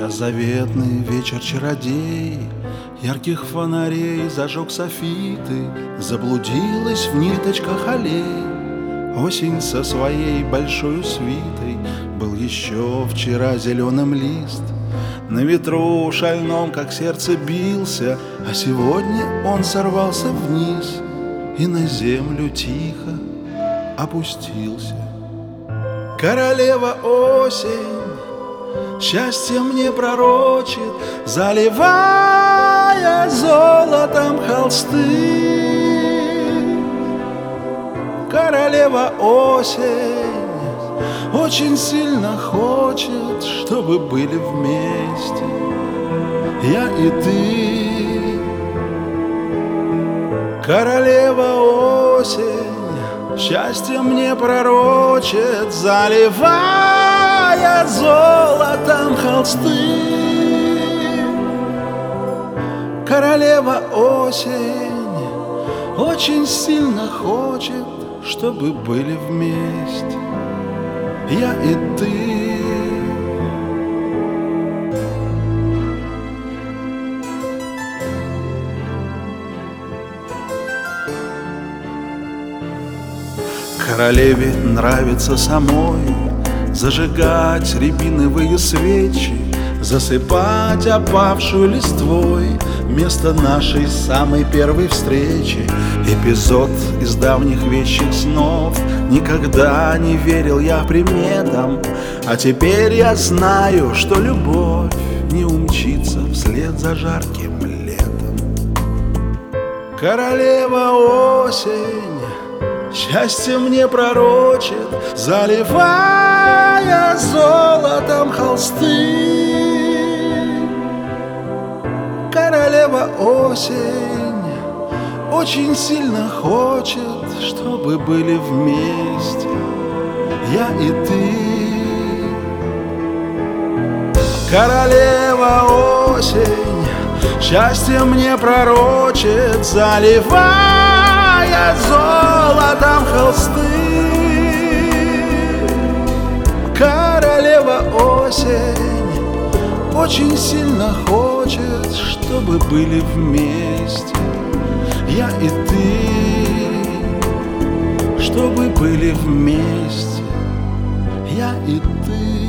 час заветный, вечер чародей, ярких фонарей зажег софиты, заблудилась в ниточках аллей. Осень со своей большой свитой был еще вчера зеленым лист, на ветру шальном, как сердце, бился, а сегодня он сорвался вниз и на землю тихо опустился. Королева осень счастье мне пророчит, заливая золотом холсты. Королева осень очень сильно хочет, чтобы были вместе я и ты. Королева осень счастье мне пророчит, заливая золотом холсты. Королева осень очень сильно хочет, чтобы были вместе я и ты. Королеве нравится самой зажигать рябиновые свечи, засыпать опавшую листвой место нашей самой первой встречи. Эпизод из давних вещих снов. Никогда не верил я приметам, а теперь я знаю, что любовь не умчится вслед за жарким летом. Королева осень счастье мне пророчит, заливая золотом холсты. Королева осень очень сильно хочет, чтобы были вместе я и ты. Королева осень счастье мне пророчит, заливая золотом холсты. Королева осень очень сильно хочет, чтобы были вместе я и ты, чтобы были вместе я и ты.